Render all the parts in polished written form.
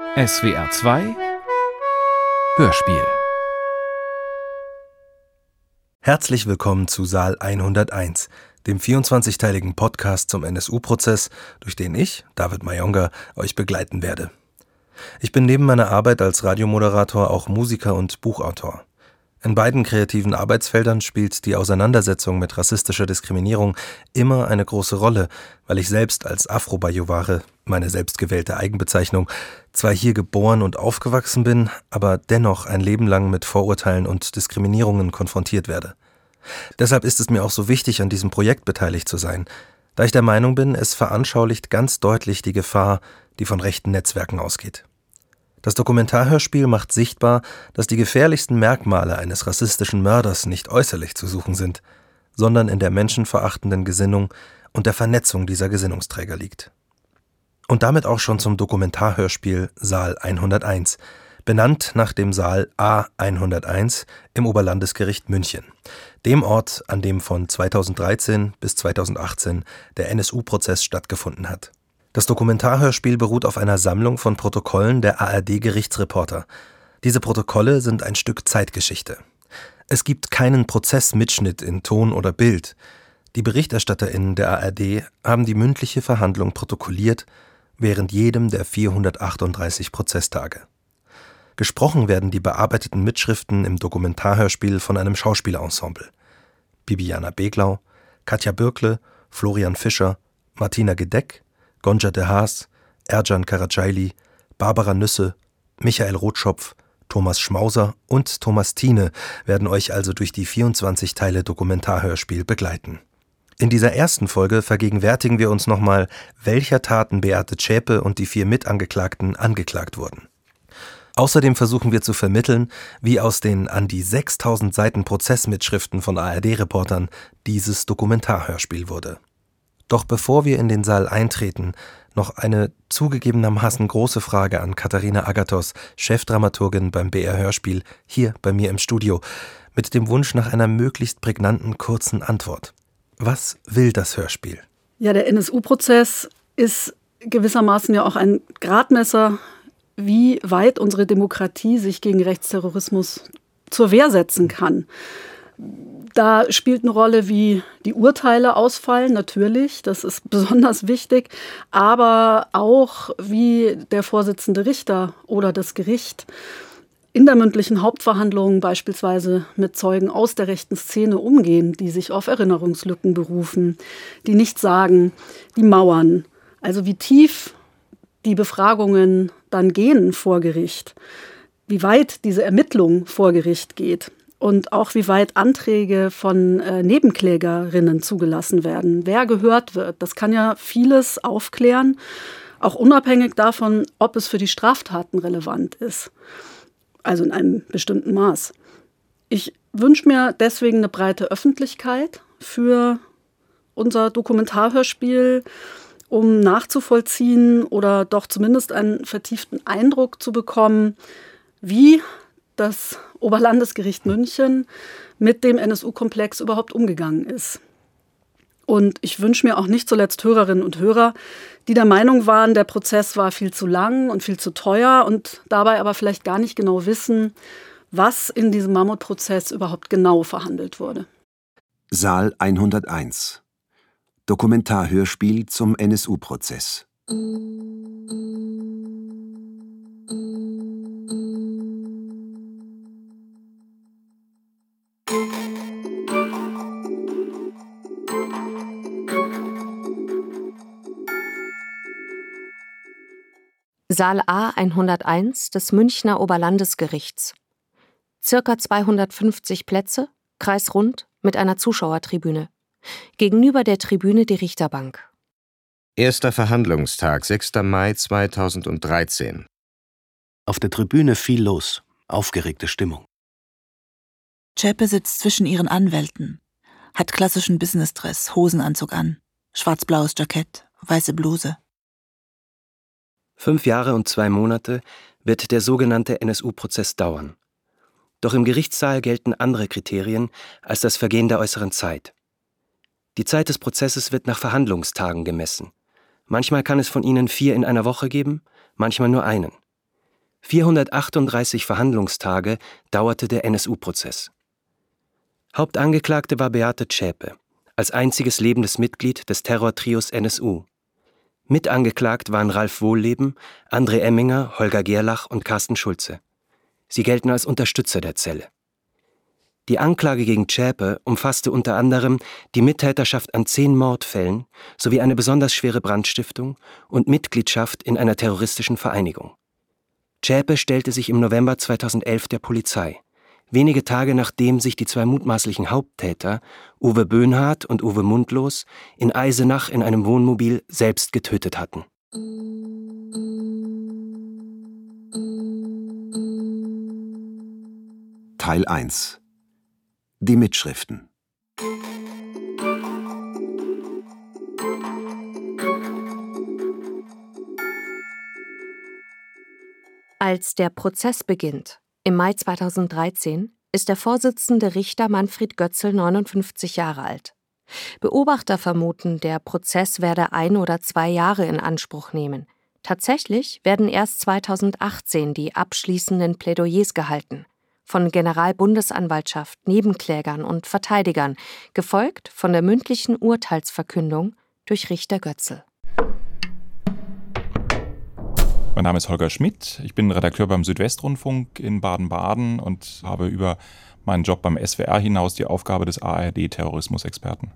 SWR 2 Hörspiel. Herzlich willkommen zu Saal 101, dem 24-teiligen Podcast zum NSU-Prozess, durch den ich, David Mayonga, euch begleiten werde. Ich bin neben meiner Arbeit als Radiomoderator auch Musiker und Buchautor. In beiden kreativen Arbeitsfeldern spielt die Auseinandersetzung mit rassistischer Diskriminierung immer eine große Rolle, weil ich selbst als Afro-Bajuware, meine selbstgewählte Eigenbezeichnung, zwar hier geboren und aufgewachsen bin, aber dennoch ein Leben lang mit Vorurteilen und Diskriminierungen konfrontiert werde. Deshalb ist es mir auch so wichtig, an diesem Projekt beteiligt zu sein, da ich der Meinung bin, es veranschaulicht ganz deutlich die Gefahr, die von rechten Netzwerken ausgeht. Das Dokumentarhörspiel macht sichtbar, dass die gefährlichsten Merkmale eines rassistischen Mörders nicht äußerlich zu suchen sind, sondern in der menschenverachtenden Gesinnung und der Vernetzung dieser Gesinnungsträger liegt. Und damit auch schon zum Dokumentarhörspiel Saal 101, benannt nach dem Saal A101 im Oberlandesgericht München, dem Ort, an dem von 2013 bis 2018 der NSU-Prozess stattgefunden hat. Das Dokumentarhörspiel beruht auf einer Sammlung von Protokollen der ARD-Gerichtsreporter. Diese Protokolle sind ein Stück Zeitgeschichte. Es gibt keinen Prozessmitschnitt in Ton oder Bild. Die BerichterstatterInnen der ARD haben die mündliche Verhandlung protokolliert, während jedem der 438 Prozesstage. Gesprochen werden die bearbeiteten Mitschriften im Dokumentarhörspiel von einem Schauspielerensemble. Bibiana Beglau, Katja Bürkle, Florian Fischer, Martina Gedeck, Gonca de Haas, Ercan Karacaili, Barbara Nüsse, Michael Rotschopf, Thomas Schmauser und Thomas Thiene werden euch also durch die 24 Teile Dokumentarhörspiel begleiten. In dieser ersten Folge vergegenwärtigen wir uns nochmal, welcher Taten Beate Zschäpe und die 4 Mitangeklagten angeklagt wurden. Außerdem versuchen wir zu vermitteln, wie aus den an die 6000 Seiten Prozessmitschriften von ARD-Reportern dieses Dokumentarhörspiel wurde. Doch bevor wir in den Saal eintreten, noch eine zugegebenermaßen große Frage an Katharina Agathos, Chefdramaturgin beim BR Hörspiel, hier bei mir im Studio, mit dem Wunsch nach einer möglichst prägnanten, kurzen Antwort. Was will das Hörspiel? Ja, der NSU-Prozess ist gewissermaßen ja auch ein Gradmesser, wie weit unsere Demokratie sich gegen Rechtsterrorismus zur Wehr setzen kann. Da spielt eine Rolle, wie die Urteile ausfallen, natürlich, das ist besonders wichtig, aber auch, wie der Vorsitzende Richter oder das Gericht in der mündlichen Hauptverhandlung beispielsweise mit Zeugen aus der rechten Szene umgehen, die sich auf Erinnerungslücken berufen, die nichts sagen, die mauern. Also wie tief die Befragungen dann gehen vor Gericht, wie weit diese Ermittlung vor Gericht geht. Und auch wie weit Anträge von Nebenklägerinnen zugelassen werden, wer gehört wird. Das kann ja vieles aufklären, auch unabhängig davon, ob es für die Straftaten relevant ist. Also in einem bestimmten Maß. Ich wünsche mir deswegen eine breite Öffentlichkeit für unser Dokumentarhörspiel, um nachzuvollziehen oder doch zumindest einen vertieften Eindruck zu bekommen, wie das Oberlandesgericht München mit dem NSU-Komplex überhaupt umgegangen ist. Und ich wünsche mir auch nicht zuletzt Hörerinnen und Hörer, die der Meinung waren, der Prozess war viel zu lang und viel zu teuer und dabei aber vielleicht gar nicht genau wissen, was in diesem Mammutprozess überhaupt genau verhandelt wurde. Saal 101. Dokumentarhörspiel zum NSU-Prozess. Saal A101 des Münchner Oberlandesgerichts. Circa 250 Plätze, kreisrund, mit einer Zuschauertribüne. Gegenüber der Tribüne die Richterbank. Erster Verhandlungstag, 6. Mai 2013. Auf der Tribüne viel los, aufgeregte Stimmung. Zschäpe sitzt zwischen ihren Anwälten, hat klassischen Businessdress, Hosenanzug an, schwarz-blaues Jackett, weiße Bluse. 5 Jahre und 2 Monate wird der sogenannte NSU-Prozess dauern. Doch im Gerichtssaal gelten andere Kriterien als das Vergehen der äußeren Zeit. Die Zeit des Prozesses wird nach Verhandlungstagen gemessen. Manchmal kann es von ihnen 4 in einer Woche geben, manchmal nur einen. 438 Verhandlungstage dauerte der NSU-Prozess. Hauptangeklagte war Beate Zschäpe, als einziges lebendes Mitglied des Terrortrios NSU. Mitangeklagt waren Ralf Wohlleben, André Emminger, Holger Gerlach und Carsten Schulze. Sie gelten als Unterstützer der Zelle. Die Anklage gegen Zschäpe umfasste unter anderem die Mittäterschaft an 10 Mordfällen sowie eine besonders schwere Brandstiftung und Mitgliedschaft in einer terroristischen Vereinigung. Zschäpe stellte sich im November 2011 der Polizei, wenige Tage nachdem sich die 2 mutmaßlichen Haupttäter, Uwe Böhnhardt und Uwe Mundlos, in Eisenach in einem Wohnmobil selbst getötet hatten. Teil 1. Die Mitschriften. Als der Prozess beginnt, im Mai 2013, ist der Vorsitzende Richter Manfred Götzl 59 Jahre alt. Beobachter vermuten, der Prozess werde 1 oder 2 Jahre in Anspruch nehmen. Tatsächlich werden erst 2018 die abschließenden Plädoyers gehalten. Von Generalbundesanwaltschaft, Nebenklägern und Verteidigern, gefolgt von der mündlichen Urteilsverkündung durch Richter Götzl. Mein Name ist Holger Schmidt, ich bin Redakteur beim Südwestrundfunk in Baden-Baden und habe über meinen Job beim SWR hinaus die Aufgabe des ARD-Terrorismusexperten.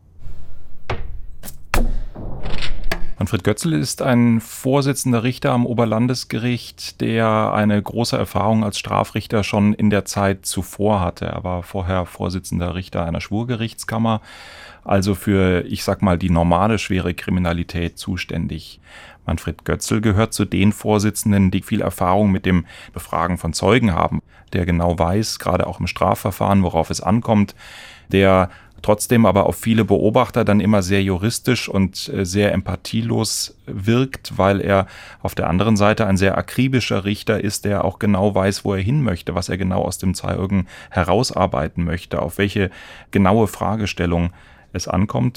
Manfred Götzl ist ein vorsitzender Richter am Oberlandesgericht, der eine große Erfahrung als Strafrichter schon in der Zeit zuvor hatte. Er war vorher Vorsitzender Richter einer Schwurgerichtskammer, also für, ich sag mal, die normale schwere Kriminalität zuständig. Manfred Götzl gehört zu den Vorsitzenden, die viel Erfahrung mit dem Befragen von Zeugen haben, der genau weiß, gerade auch im Strafverfahren, worauf es ankommt, der trotzdem aber auf viele Beobachter dann immer sehr juristisch und sehr empathielos wirkt, weil er auf der anderen Seite ein sehr akribischer Richter ist, der auch genau weiß, wo er hin möchte, was er genau aus dem Zeugen herausarbeiten möchte, auf welche genaue Fragestellung es ankommt.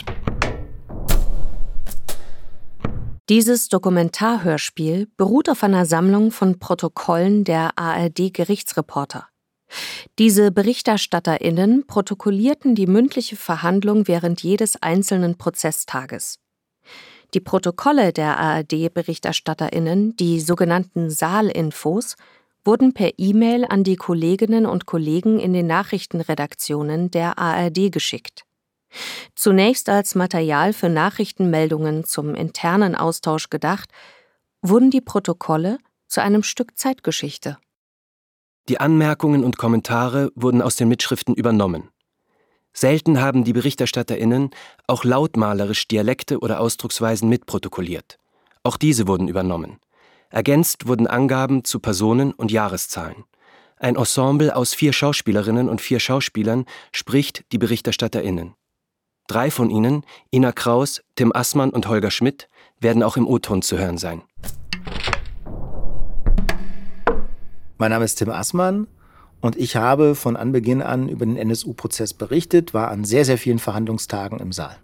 Dieses Dokumentarhörspiel beruht auf einer Sammlung von Protokollen der ARD-Gerichtsreporter. Diese BerichterstatterInnen protokollierten die mündliche Verhandlung während jedes einzelnen Prozesstages. Die Protokolle der ARD-BerichterstatterInnen, die sogenannten Saalinfos, wurden per E-Mail an die Kolleginnen und Kollegen in den Nachrichtenredaktionen der ARD geschickt. Zunächst als Material für Nachrichtenmeldungen zum internen Austausch gedacht, wurden die Protokolle zu einem Stück Zeitgeschichte. Die Anmerkungen und Kommentare wurden aus den Mitschriften übernommen. Selten haben die BerichterstatterInnen auch lautmalerisch Dialekte oder Ausdrucksweisen mitprotokolliert. Auch diese wurden übernommen. Ergänzt wurden Angaben zu Personen und Jahreszahlen. Ein Ensemble aus 4 Schauspielerinnen und 4 Schauspielern spricht die BerichterstatterInnen. 3 von ihnen, Ina Kraus, Tim Assmann und Holger Schmidt, werden auch im O-Ton zu hören sein. Mein Name ist Tim Assmann und ich habe von Anbeginn an über den NSU-Prozess berichtet, war an sehr, sehr vielen Verhandlungstagen im Saal.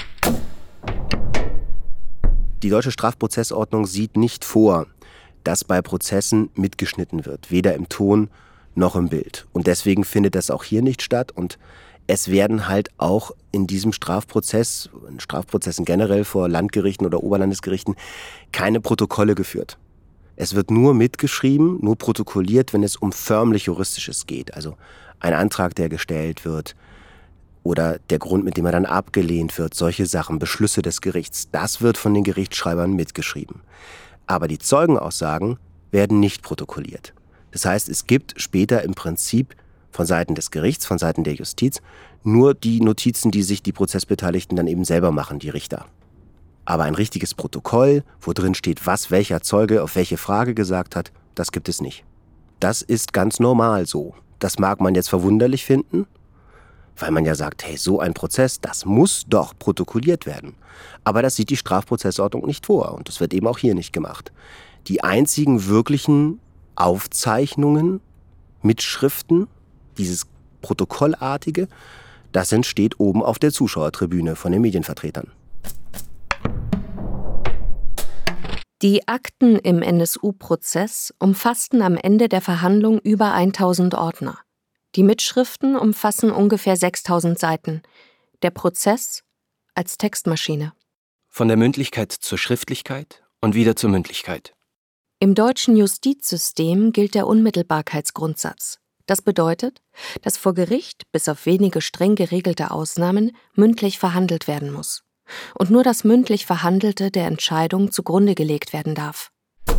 Die deutsche Strafprozessordnung sieht nicht vor, dass bei Prozessen mitgeschnitten wird, weder im Ton noch im Bild. Und deswegen findet das auch hier nicht statt. Und es werden halt auch in diesem Strafprozess, in Strafprozessen generell vor Landgerichten oder Oberlandesgerichten, keine Protokolle geführt. Es wird nur mitgeschrieben, nur protokolliert, wenn es um förmlich Juristisches geht. Also ein Antrag, der gestellt wird oder der Grund, mit dem er dann abgelehnt wird, solche Sachen, Beschlüsse des Gerichts, das wird von den Gerichtsschreibern mitgeschrieben. Aber die Zeugenaussagen werden nicht protokolliert. Das heißt, es gibt später im Prinzip von Seiten des Gerichts, von Seiten der Justiz, nur die Notizen, die sich die Prozessbeteiligten dann eben selber machen, die Richter. Aber ein richtiges Protokoll, wo drin steht, was welcher Zeuge auf welche Frage gesagt hat, das gibt es nicht. Das ist ganz normal so. Das mag man jetzt verwunderlich finden, weil man ja sagt, hey, so ein Prozess, das muss doch protokolliert werden. Aber das sieht die Strafprozessordnung nicht vor und das wird eben auch hier nicht gemacht. Die einzigen wirklichen Aufzeichnungen, Mitschriften, dieses Protokollartige, das entsteht oben auf der Zuschauertribüne von den Medienvertretern. Die Akten im NSU-Prozess umfassten am Ende der Verhandlung über 1000 Ordner. Die Mitschriften umfassen ungefähr 6000 Seiten. Der Prozess als Textmaschine. Von der Mündlichkeit zur Schriftlichkeit und wieder zur Mündlichkeit. Im deutschen Justizsystem gilt der Unmittelbarkeitsgrundsatz. Das bedeutet, dass vor Gericht, bis auf wenige streng geregelte Ausnahmen, mündlich verhandelt werden muss. Und nur das mündlich Verhandelte der Entscheidung zugrunde gelegt werden darf.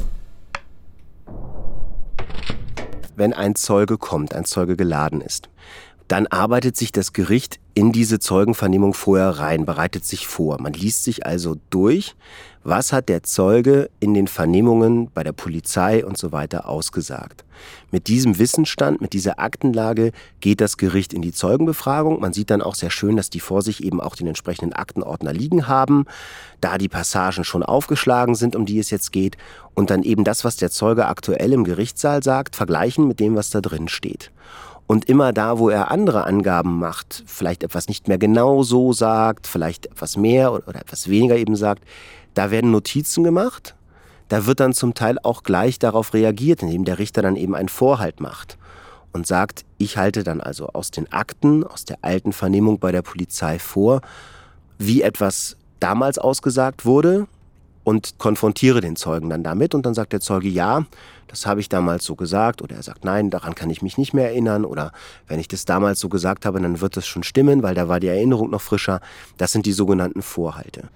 Wenn ein Zeuge kommt, ein Zeuge geladen ist, dann arbeitet sich das Gericht in diese Zeugenvernehmung vorher rein, bereitet sich vor. Man liest sich also durch, was hat der Zeuge in den Vernehmungen bei der Polizei und so weiter ausgesagt. Mit diesem Wissensstand, mit dieser Aktenlage geht das Gericht in die Zeugenbefragung. Man sieht dann auch sehr schön, dass die vor sich eben auch den entsprechenden Aktenordner liegen haben, da die Passagen schon aufgeschlagen sind, um die es jetzt geht, und dann eben das, was der Zeuge aktuell im Gerichtssaal sagt, vergleichen mit dem, was da drin steht. Und immer da, wo er andere Angaben macht, vielleicht etwas nicht mehr genau so sagt, vielleicht etwas mehr oder etwas weniger eben sagt, da werden Notizen gemacht. Da wird dann zum Teil auch gleich darauf reagiert, indem der Richter dann eben einen Vorhalt macht und sagt, ich halte dann also aus den Akten, aus der alten Vernehmung bei der Polizei vor, wie etwas damals ausgesagt wurde und konfrontiere den Zeugen dann damit. Und dann sagt der Zeuge, ja, das habe ich damals so gesagt. Oder er sagt, nein, daran kann ich mich nicht mehr erinnern. Oder wenn ich das damals so gesagt habe, dann wird das schon stimmen, weil da war die Erinnerung noch frischer. Das sind die sogenannten Vorhalte.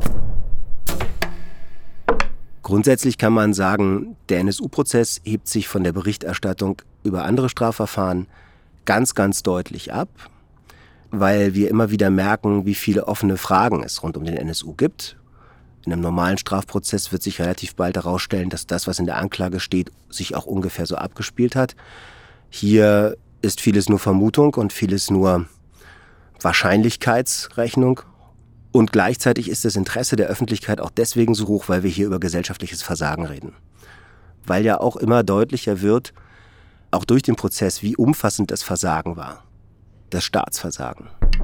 Grundsätzlich kann man sagen, der NSU-Prozess hebt sich von der Berichterstattung über andere Strafverfahren ganz, ganz deutlich ab, weil wir immer wieder merken, wie viele offene Fragen es rund um den NSU gibt. In einem normalen Strafprozess wird sich relativ bald herausstellen, dass das, was in der Anklage steht, sich auch ungefähr so abgespielt hat. Hier ist vieles nur Vermutung und vieles nur Wahrscheinlichkeitsrechnung. Und gleichzeitig ist das Interesse der Öffentlichkeit auch deswegen so hoch, weil wir hier über gesellschaftliches Versagen reden. Weil ja auch immer deutlicher wird, auch durch den Prozess, wie umfassend das Versagen war. Das Staatsversagen.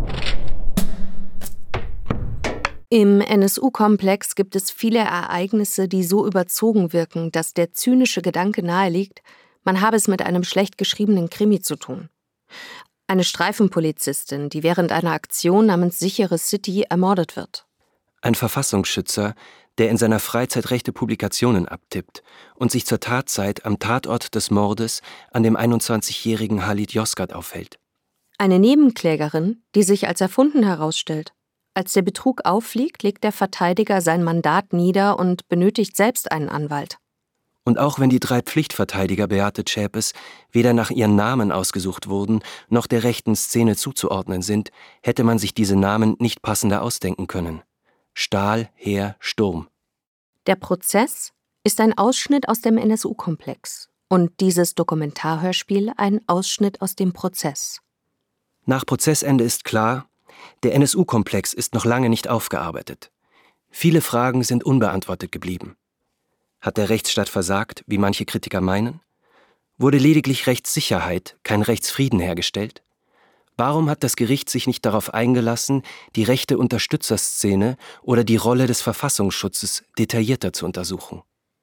Im NSU-Komplex gibt es viele Ereignisse, die so überzogen wirken, dass der zynische Gedanke naheliegt, man habe es mit einem schlecht geschriebenen Krimi zu tun. Eine Streifenpolizistin, die während einer Aktion namens Sichere City ermordet wird. Ein Verfassungsschützer, der in seiner Freizeit rechte Publikationen abtippt und sich zur Tatzeit am Tatort des Mordes an dem 21-jährigen Halit Yozgat aufhält. Eine Nebenklägerin, die sich als erfunden herausstellt. Als der Betrug auffliegt, legt der Verteidiger sein Mandat nieder und benötigt selbst einen Anwalt. Und auch wenn die 3 Pflichtverteidiger Beate Zschäpes weder nach ihren Namen ausgesucht wurden, noch der rechten Szene zuzuordnen sind, hätte man sich diese Namen nicht passender ausdenken können. Stahl, Heer, Sturm. Der Prozess ist ein Ausschnitt aus dem NSU-Komplex und dieses Dokumentarhörspiel ein Ausschnitt aus dem Prozess. Nach Prozessende ist klar, der NSU-Komplex ist noch lange nicht aufgearbeitet. Viele Fragen sind unbeantwortet geblieben. Hat der Rechtsstaat versagt, wie manche Kritiker meinen? Wurde lediglich Rechtssicherheit, kein Rechtsfrieden hergestellt? Warum hat das Gericht sich nicht darauf eingelassen, die rechte Unterstützerszene oder die Rolle des Verfassungsschutzes detaillierter zu untersuchen?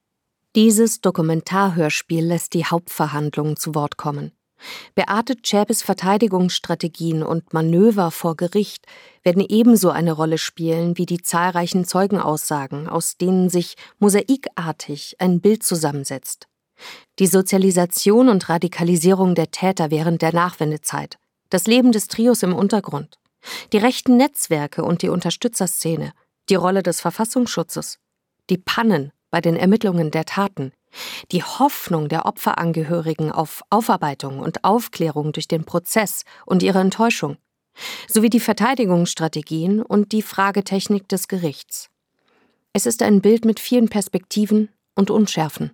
Dieses Dokumentarhörspiel lässt die Hauptverhandlungen zu Wort kommen. Beate Zschäpes Verteidigungsstrategien und Manöver vor Gericht werden ebenso eine Rolle spielen wie die zahlreichen Zeugenaussagen, aus denen sich mosaikartig ein Bild zusammensetzt. Die Sozialisation und Radikalisierung der Täter während der Nachwendezeit, das Leben des Trios im Untergrund, die rechten Netzwerke und die Unterstützerszene, die Rolle des Verfassungsschutzes, die Pannen bei den Ermittlungen der Taten, die Hoffnung der Opferangehörigen auf Aufarbeitung und Aufklärung durch den Prozess und ihre Enttäuschung, sowie die Verteidigungsstrategien und die Fragetechnik des Gerichts. Es ist ein Bild mit vielen Perspektiven und Unschärfen.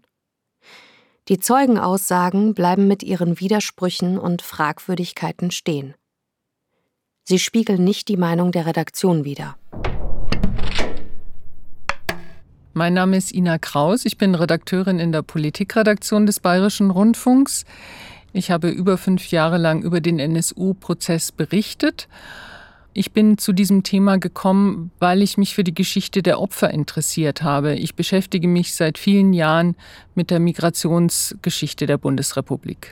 Die Zeugenaussagen bleiben mit ihren Widersprüchen und Fragwürdigkeiten stehen. Sie spiegeln nicht die Meinung der Redaktion wider. Mein Name ist Ina Kraus, ich bin Redakteurin in der Politikredaktion des Bayerischen Rundfunks. Ich habe über 5 Jahre lang über den NSU-Prozess berichtet. Ich bin zu diesem Thema gekommen, weil ich mich für die Geschichte der Opfer interessiert habe. Ich beschäftige mich seit vielen Jahren mit der Migrationsgeschichte der Bundesrepublik.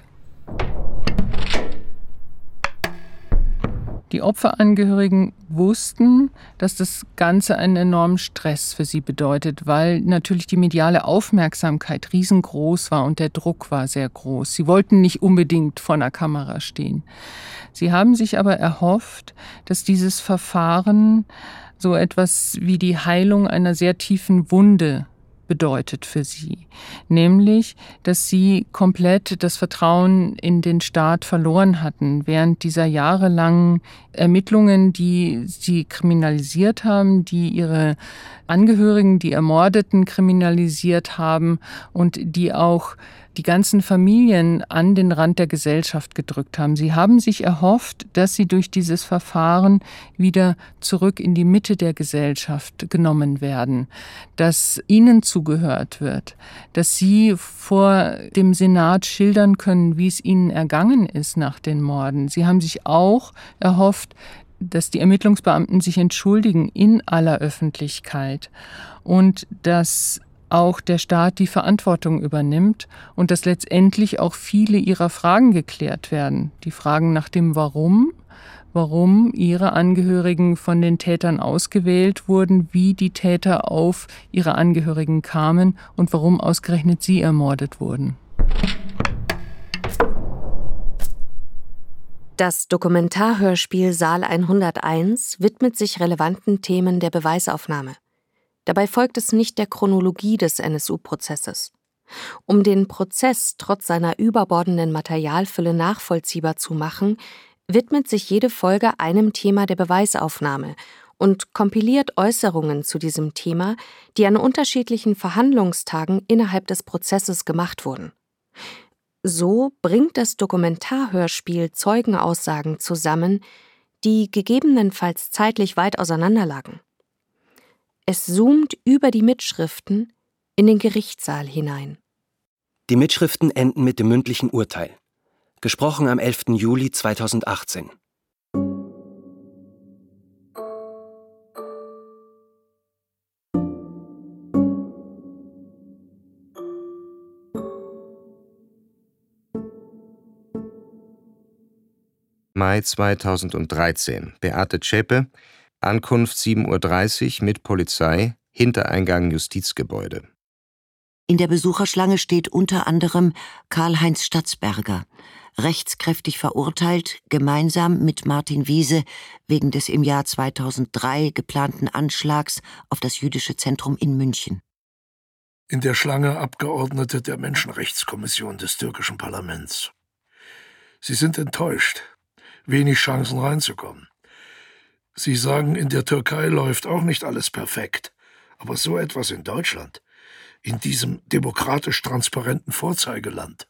Die Opferangehörigen wussten, dass das Ganze einen enormen Stress für sie bedeutet, weil natürlich die mediale Aufmerksamkeit riesengroß war und der Druck war sehr groß. Sie wollten nicht unbedingt vor einer Kamera stehen. Sie haben sich aber erhofft, dass dieses Verfahren so etwas wie die Heilung einer sehr tiefen Wunde bedeutet für sie. Nämlich, dass sie komplett das Vertrauen in den Staat verloren hatten während dieser jahrelangen Ermittlungen, die sie kriminalisiert haben, die ihre Angehörigen, die Ermordeten kriminalisiert haben und die auch die ganzen Familien an den Rand der Gesellschaft gedrückt haben. Sie haben sich erhofft, dass sie durch dieses Verfahren wieder zurück in die Mitte der Gesellschaft genommen werden, dass ihnen zugehört wird, dass sie vor dem Senat schildern können, wie es ihnen ergangen ist nach den Morden. Sie haben sich auch erhofft, dass die Ermittlungsbeamten sich entschuldigen in aller Öffentlichkeit und dass auch der Staat die Verantwortung übernimmt und dass letztendlich auch viele ihrer Fragen geklärt werden. Die Fragen nach dem warum ihre Angehörigen von den Tätern ausgewählt wurden, wie die Täter auf ihre Angehörigen kamen und warum ausgerechnet sie ermordet wurden. Das Dokumentarhörspiel Saal 101 widmet sich relevanten Themen der Beweisaufnahme. Dabei folgt es nicht der Chronologie des NSU-Prozesses. Um den Prozess trotz seiner überbordenden Materialfülle nachvollziehbar zu machen, widmet sich jede Folge einem Thema der Beweisaufnahme und kompiliert Äußerungen zu diesem Thema, die an unterschiedlichen Verhandlungstagen innerhalb des Prozesses gemacht wurden. So bringt das Dokumentarhörspiel Zeugenaussagen zusammen, die gegebenenfalls zeitlich weit auseinanderlagen. Es zoomt über die Mitschriften in den Gerichtssaal hinein. Die Mitschriften enden mit dem mündlichen Urteil. Gesprochen am 11. Juli 2018. Mai 2013. Beate Zschäpe, Ankunft 7:30 Uhr mit Polizei, Hintereingang Justizgebäude. In der Besucherschlange steht unter anderem Karl-Heinz Statzberger, rechtskräftig verurteilt, gemeinsam mit Martin Wiese wegen des im Jahr 2003 geplanten Anschlags auf das jüdische Zentrum in München. In der Schlange Abgeordnete der Menschenrechtskommission des türkischen Parlaments. Sie sind enttäuscht. Wenig Chancen reinzukommen. Sie sagen, in der Türkei läuft auch nicht alles perfekt. Aber so etwas in Deutschland, in diesem demokratisch transparenten Vorzeigeland.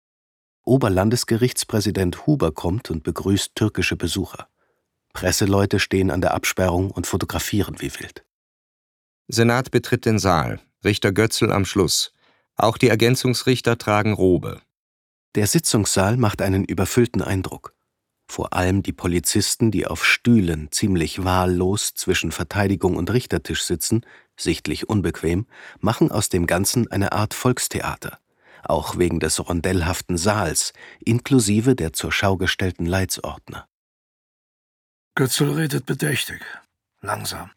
Oberlandesgerichtspräsident Huber kommt und begrüßt türkische Besucher. Presseleute stehen an der Absperrung und fotografieren wie wild. Senat betritt den Saal. Richter Götzl am Schluss. Auch die Ergänzungsrichter tragen Robe. Der Sitzungssaal macht einen überfüllten Eindruck. Vor allem die Polizisten, die auf Stühlen ziemlich wahllos zwischen Verteidigung und Richtertisch sitzen, sichtlich unbequem, machen aus dem Ganzen eine Art Volkstheater. Auch wegen des rondellhaften Saals, inklusive der zur Schau gestellten Leitsordner. Götzl redet bedächtig, langsam.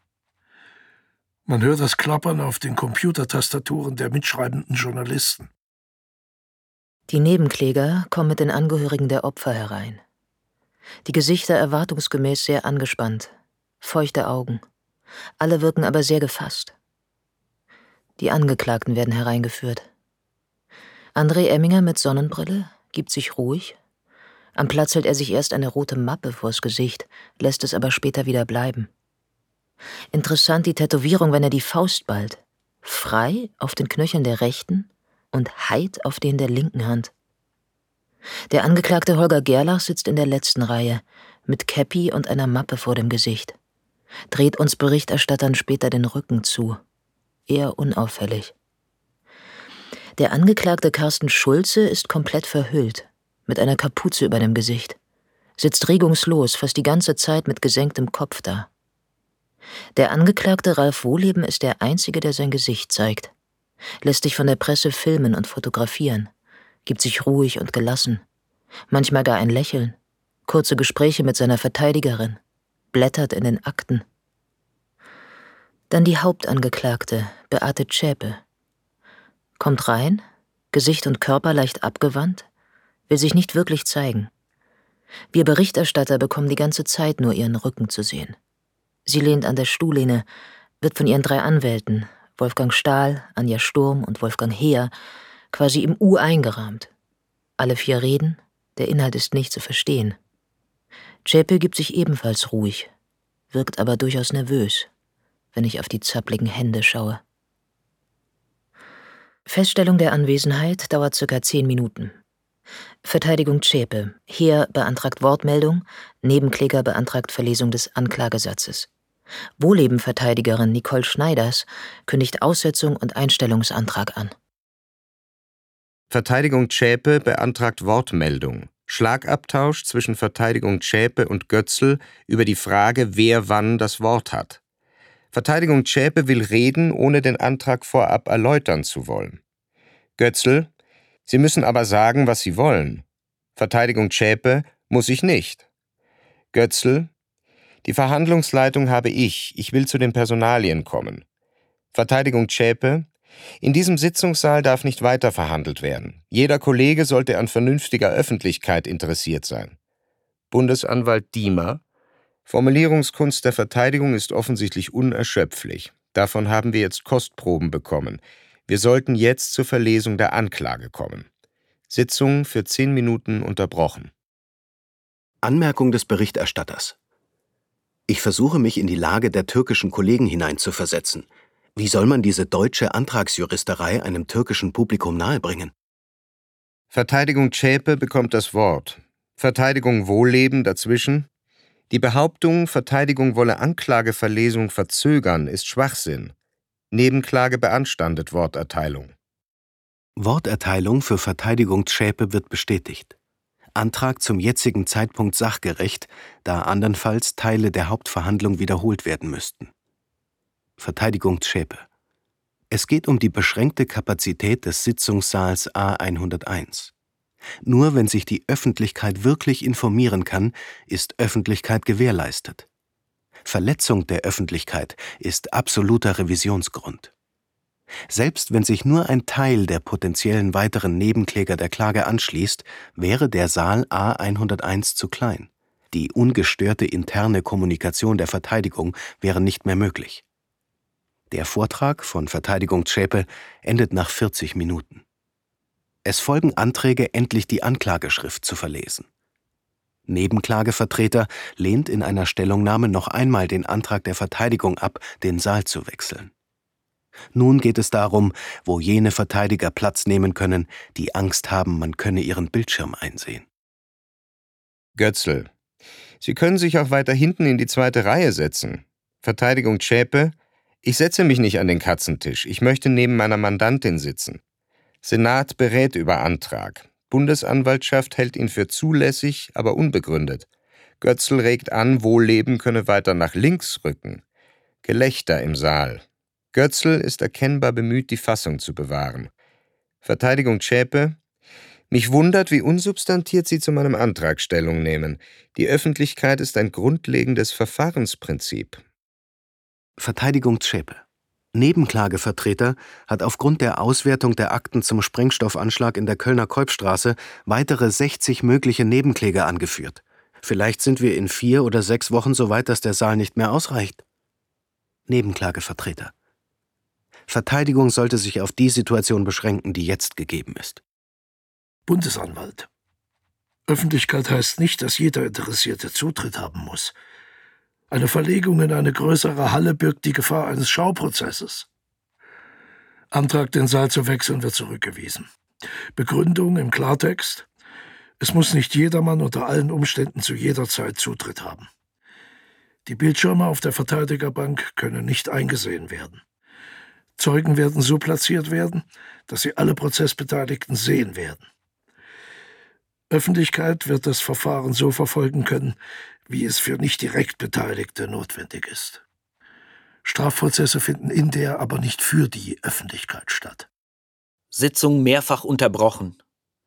Man hört das Klappern auf den Computertastaturen der mitschreibenden Journalisten. Die Nebenkläger kommen mit den Angehörigen der Opfer herein. Die Gesichter erwartungsgemäß sehr angespannt, feuchte Augen. Alle wirken aber sehr gefasst. Die Angeklagten werden hereingeführt. André Emminger mit Sonnenbrille gibt sich ruhig. Am Platz hält er sich erst eine rote Mappe vors Gesicht, lässt es aber später wieder bleiben. Interessant die Tätowierung, wenn er die Faust ballt. Frei auf den Knöcheln der rechten und Heid auf den der linken Hand. Der Angeklagte Holger Gerlach sitzt in der letzten Reihe, mit Käppi und einer Mappe vor dem Gesicht. Dreht uns Berichterstattern später den Rücken zu. Eher unauffällig. Der Angeklagte Carsten Schulze ist komplett verhüllt, mit einer Kapuze über dem Gesicht. sitzt regungslos, fast die ganze Zeit mit gesenktem Kopf da. Der Angeklagte Ralf Wohleben ist der Einzige, der sein Gesicht zeigt, lässt sich von der Presse filmen und fotografieren, gibt sich ruhig und gelassen, manchmal gar ein Lächeln, kurze Gespräche mit seiner Verteidigerin, blättert in den Akten. Dann die Hauptangeklagte, Beate Zschäpe. Kommt rein, Gesicht und Körper leicht abgewandt, will sich nicht wirklich zeigen. Wir Berichterstatter bekommen die ganze Zeit nur ihren Rücken zu sehen. Sie lehnt an der Stuhllehne, wird von ihren 3 Anwälten, Wolfgang Stahl, Anja Sturm und Wolfgang Heer, quasi im U eingerahmt. Alle 4 reden, der Inhalt ist nicht zu verstehen. Zschäpe gibt sich ebenfalls ruhig, wirkt aber durchaus nervös, wenn ich auf die zappligen Hände schaue. Feststellung der Anwesenheit dauert ca. 10 Minuten. Verteidigung Zschäpe. Heer beantragt Wortmeldung, Nebenkläger beantragt Verlesung des Anklagesatzes. Wohleben-Verteidigerin Nicole Schneiders kündigt Aussetzung und Einstellungsantrag an. Verteidigung Zschäpe beantragt Wortmeldung. Schlagabtausch zwischen Verteidigung Zschäpe und Götzl über die Frage, wer wann das Wort hat. Verteidigung Zschäpe will reden, ohne den Antrag vorab erläutern zu wollen. Götzl: Sie müssen aber sagen, was Sie wollen. Verteidigung Zschäpe: Muss ich nicht. Götzl: Die Verhandlungsleitung habe ich. Ich will zu den Personalien kommen. Verteidigung Zschäpe: In diesem Sitzungssaal darf nicht weiter verhandelt werden. Jeder Kollege sollte an vernünftiger Öffentlichkeit interessiert sein. Bundesanwalt Diemer: Formulierungskunst der Verteidigung ist offensichtlich unerschöpflich. Davon haben wir jetzt Kostproben bekommen. Wir sollten jetzt zur Verlesung der Anklage kommen. Sitzung für 10 Minuten unterbrochen. Anmerkung des Berichterstatters. Ich versuche mich in die Lage der türkischen Kollegen hineinzuversetzen. Wie soll man diese deutsche Antragsjuristerei einem türkischen Publikum nahebringen? Verteidigung Zschäpe bekommt das Wort. Verteidigung Wohleben dazwischen. Die Behauptung, Verteidigung wolle Anklageverlesung verzögern, ist Schwachsinn. Nebenklage beanstandet Worterteilung. Worterteilung für Verteidigung Zschäpe wird bestätigt. Antrag zum jetzigen Zeitpunkt sachgerecht, da andernfalls Teile der Hauptverhandlung wiederholt werden müssten. Verteidigung Zschäpe. Es geht um die beschränkte Kapazität des Sitzungssaals A101. Nur wenn sich die Öffentlichkeit wirklich informieren kann, ist Öffentlichkeit gewährleistet. Verletzung der Öffentlichkeit ist absoluter Revisionsgrund. Selbst wenn sich nur ein Teil der potenziellen weiteren Nebenkläger der Klage anschließt, wäre der Saal A101 zu klein. Die ungestörte interne Kommunikation der Verteidigung wäre nicht mehr möglich. Der Vortrag von Verteidigung Zschäpe endet nach 40 Minuten. Es folgen Anträge, endlich die Anklageschrift zu verlesen. Nebenklagevertreter lehnt in einer Stellungnahme noch einmal den Antrag der Verteidigung ab, den Saal zu wechseln. Nun geht es darum, wo jene Verteidiger Platz nehmen können, die Angst haben, man könne ihren Bildschirm einsehen. Götzl: Sie können sich auch weiter hinten in die 2. Reihe setzen. Verteidigung Zschäpe: Ich setze mich nicht an den Katzentisch. Ich möchte neben meiner Mandantin sitzen. Senat berät über Antrag. Bundesanwaltschaft hält ihn für zulässig, aber unbegründet. Götzl regt an, Wohleben könne weiter nach links rücken. Gelächter im Saal. Götzl ist erkennbar bemüht, die Fassung zu bewahren. Verteidigung Zschäpe: Mich wundert, wie unsubstantiert Sie zu meinem Antrag Stellung nehmen. Die Öffentlichkeit ist ein grundlegendes Verfahrensprinzip. Verteidigung Zschäpe. Nebenklagevertreter hat aufgrund der Auswertung der Akten zum Sprengstoffanschlag in der Kölner Keupstraße weitere 60 mögliche Nebenkläger angeführt. Vielleicht sind wir in 4 oder 6 Wochen so weit, dass der Saal nicht mehr ausreicht. Nebenklagevertreter. Verteidigung sollte sich auf die Situation beschränken, die jetzt gegeben ist. Bundesanwalt. Öffentlichkeit heißt nicht, dass jeder Interessierte Zutritt haben muss. Eine Verlegung in eine größere Halle birgt die Gefahr eines Schauprozesses. Antrag, den Saal zu wechseln, wird zurückgewiesen. Begründung im Klartext: Es muss nicht jedermann unter allen Umständen zu jeder Zeit Zutritt haben. Die Bildschirme auf der Verteidigerbank können nicht eingesehen werden. Zeugen werden so platziert werden, dass sie alle Prozessbeteiligten sehen werden. Öffentlichkeit wird das Verfahren so verfolgen können, wie es für nicht direkt Beteiligte notwendig ist. Strafprozesse finden in der, aber nicht für die Öffentlichkeit statt. Sitzung mehrfach unterbrochen.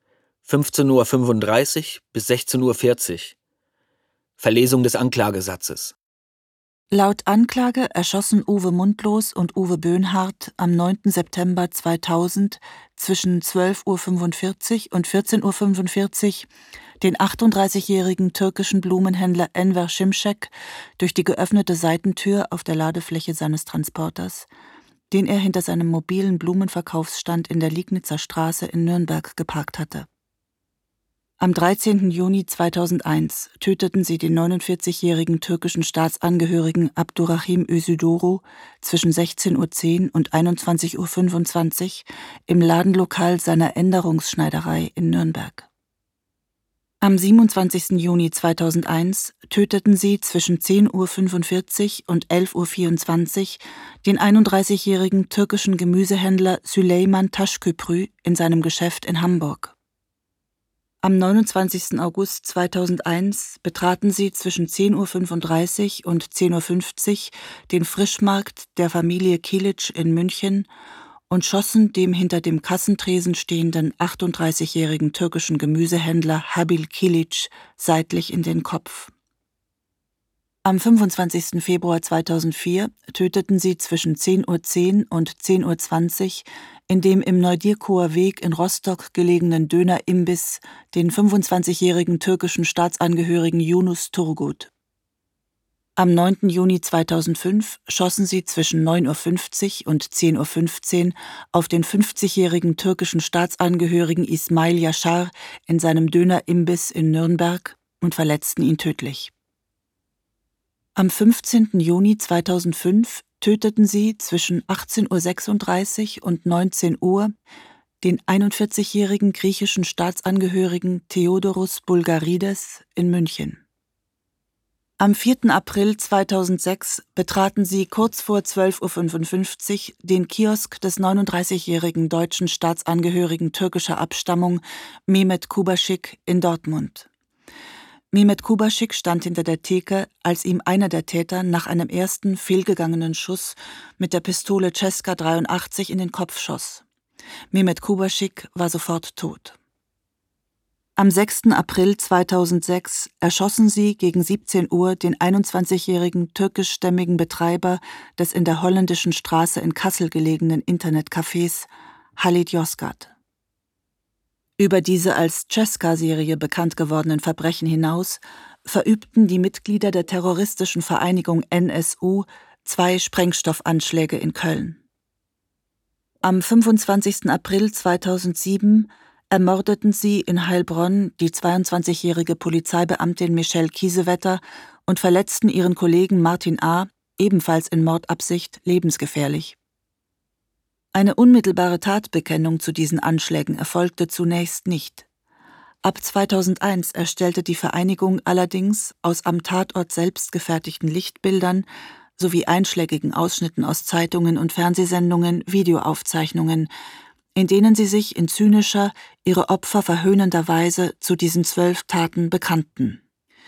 15:35 Uhr bis 16:40 Uhr. Verlesung des Anklagesatzes. Laut Anklage erschossen Uwe Mundlos und Uwe Böhnhardt am 9. September 2000 zwischen 12:45 Uhr und 14:45 Uhr den 38-jährigen türkischen Blumenhändler Enver Şimşek durch die geöffnete Seitentür auf der Ladefläche seines Transporters, den er hinter seinem mobilen Blumenverkaufsstand in der Liegnitzer Straße in Nürnberg geparkt hatte. Am 13. Juni 2001 töteten sie den 49-jährigen türkischen Staatsangehörigen Abdurrahim Özduru zwischen 16:10 Uhr und 21:25 Uhr im Ladenlokal seiner Änderungsschneiderei in Nürnberg. Am 27. Juni 2001 töteten sie zwischen 10:45 Uhr und 11:24 Uhr den 31-jährigen türkischen Gemüsehändler Süleyman Taşköprü in seinem Geschäft in Hamburg. Am 29. August 2001 betraten sie zwischen 10:35 Uhr und 10:50 Uhr den Frischmarkt der Familie Kilic in München und schossen dem hinter dem Kassentresen stehenden 38-jährigen türkischen Gemüsehändler Habil Kilic seitlich in den Kopf. Am 25. Februar 2004 töteten sie zwischen 10:10 Uhr und 10:20 Uhr in dem im Neudierkower Weg in Rostock gelegenen Dönerimbiss den 25-jährigen türkischen Staatsangehörigen Yunus Turgut. Am 9. Juni 2005 schossen sie zwischen 9:50 Uhr und 10:15 Uhr auf den 50-jährigen türkischen Staatsangehörigen Ismail Yashar in seinem Dönerimbiss in Nürnberg und verletzten ihn tödlich. Am 15. Juni 2005 töteten sie zwischen 18:36 Uhr und 19 Uhr den 41-jährigen griechischen Staatsangehörigen Theodoros Bulgarides in München. Am 4. April 2006 betraten sie kurz vor 12:55 Uhr den Kiosk des 39-jährigen deutschen Staatsangehörigen türkischer Abstammung Mehmet Kubaschik in Dortmund. Mehmet Kubaschik stand hinter der Theke, als ihm einer der Täter nach einem ersten fehlgegangenen Schuss mit der Pistole Cesca 83 in den Kopf schoss. Mehmet Kubaschik war sofort tot. Am 6. April 2006 erschossen sie gegen 17 Uhr den 21-jährigen türkischstämmigen Betreiber des in der Holländischen Straße in Kassel gelegenen Internetcafés Halit Yozgat. Über diese als Cesca-Serie bekannt gewordenen Verbrechen hinaus verübten die Mitglieder der terroristischen Vereinigung NSU 2 Sprengstoffanschläge in Köln. Am 25. April 2007 ermordeten sie in Heilbronn die 22-jährige Polizeibeamtin Michelle Kiesewetter und verletzten ihren Kollegen Martin A., ebenfalls in Mordabsicht, lebensgefährlich. Eine unmittelbare Tatbekennung zu diesen Anschlägen erfolgte zunächst nicht. Ab 2001 erstellte die Vereinigung allerdings aus am Tatort selbst gefertigten Lichtbildern sowie einschlägigen Ausschnitten aus Zeitungen und Fernsehsendungen Videoaufzeichnungen, in denen sie sich in zynischer, ihre Opfer verhöhnender Weise zu diesen 12 Taten bekannten.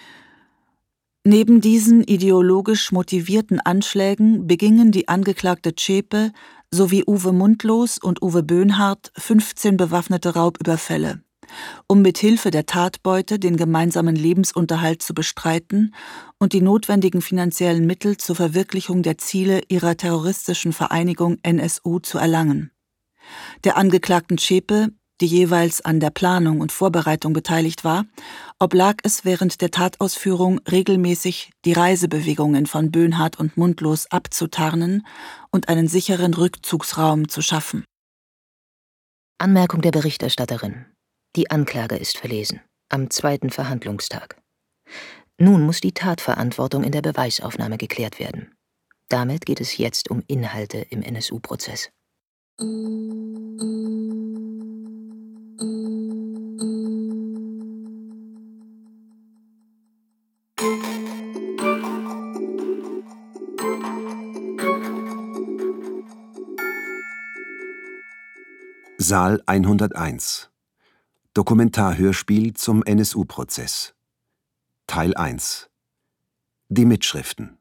Neben diesen ideologisch motivierten Anschlägen begingen die Angeklagte Zschäpe sowie Uwe Mundlos und Uwe Böhnhardt 15 bewaffnete Raubüberfälle, um mit Hilfe der Tatbeute den gemeinsamen Lebensunterhalt zu bestreiten und die notwendigen finanziellen Mittel zur Verwirklichung der Ziele ihrer terroristischen Vereinigung NSU zu erlangen. Der Angeklagten Zschäpe, die jeweils an der Planung und Vorbereitung beteiligt war, oblag es während der Tatausführung regelmäßig, die Reisebewegungen von Böhnhardt und Mundlos abzutarnen und einen sicheren Rückzugsraum zu schaffen. Anmerkung der Berichterstatterin. Die Anklage ist verlesen. Am 2. Verhandlungstag. Nun muss die Tatverantwortung in der Beweisaufnahme geklärt werden. Damit geht es jetzt um Inhalte im NSU-Prozess. Saal 101. Dokumentarhörspiel zum NSU-Prozess. Teil 1. Die Mitschriften.